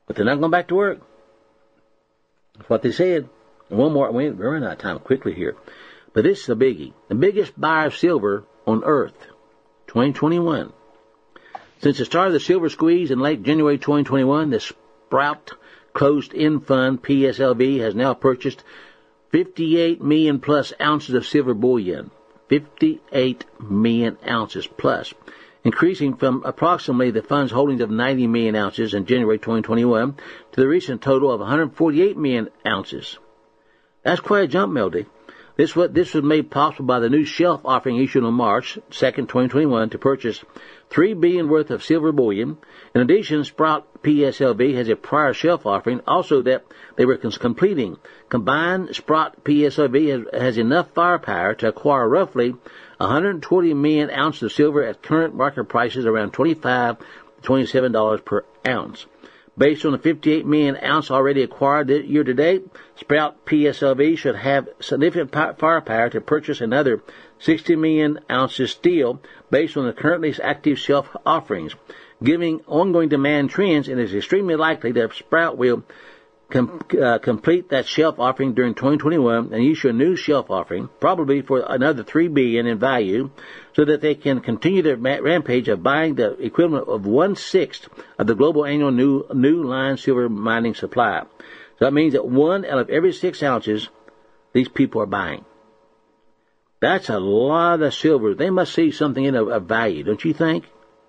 but they're not going back to work. That's what they said. And one more, we're running out of time quickly here. But this is a biggie. The biggest buyer of silver on Earth, twenty twenty-one. Since the start of the silver squeeze in late January twenty twenty-one, the Sprout Closed-End Fund, P S L V, has now purchased fifty-eight million plus ounces of silver bullion. fifty-eight million ounces plus, increasing from approximately the fund's holdings of ninety million ounces in January twenty twenty-one to the recent total of one hundred forty-eight million ounces. That's quite a jump, Melody. This was, this was made possible by the new shelf offering issued on March second, twenty twenty-one to purchase three billion dollars worth of silver bullion. In addition, Sprout P S L V has a prior shelf offering also that they were completing. Combined, Sprout P S L V has, has enough firepower to acquire roughly one hundred twenty million ounces of silver at current market prices around twenty-five to twenty-seven dollars per ounce. Based on the fifty-eight million ounce already acquired year to date, Sprout P S L V should have significant firepower to purchase another sixty million ounces steel based on the currently active shelf offerings. Given ongoing demand trends, it is extremely likely that Sprout will com- uh, complete that shelf offering during twenty twenty-one and issue a new shelf offering, probably for another three billion dollars in value, so that they can continue their rampage of buying the equivalent of one-sixth of the global annual new, new line silver mining supply. So that means that one out of every six ounces these people are buying. That's a lot of silver. They must see something in of, of value, don't you think?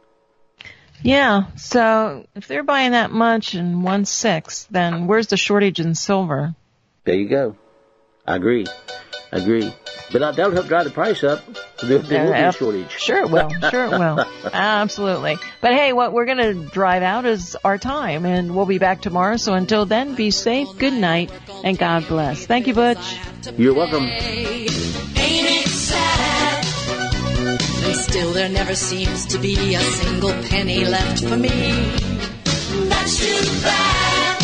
Yeah, so if they're buying that much in one-sixth, then where's the shortage in silver? There you go. I agree. I agree. But that'll help drive the price up. There, there will be a shortage. Sure it will. Sure it will. Absolutely. But hey, what we're going to drive out is our time, and we'll be back tomorrow. So until then, be safe, good night, and God bless. Thank you, Butch. You're welcome. Ain't it sad? And still there never seems to be a single penny left for me. That's too bad.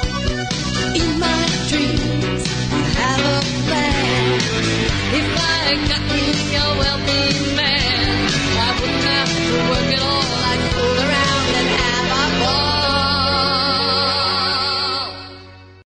In my dreams, I have a plan. If I got you